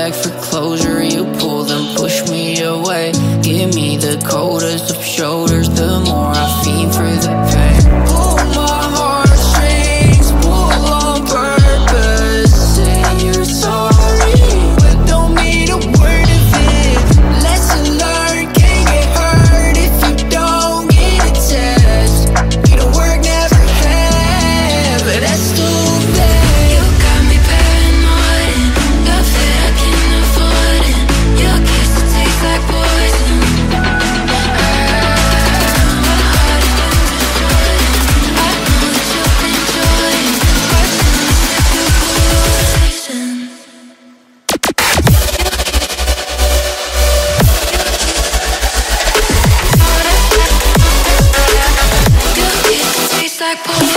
beg for closure, you pull them, push me away. Give me the coldest of shoulders, the more I fiend for the pain. Pull my heartstrings, pull on purpose. Say you're sorry, but don't mean a word of it. Lesson learned, can't get hurt if you don't get a test. You don't work, never have, but that's too bad. You got me paranoid, got that I can't afford it. Your kiss, it tastes like poison. My heart has been destroyed. I know that you've enjoyed poison. Your kiss, it tastes like poison.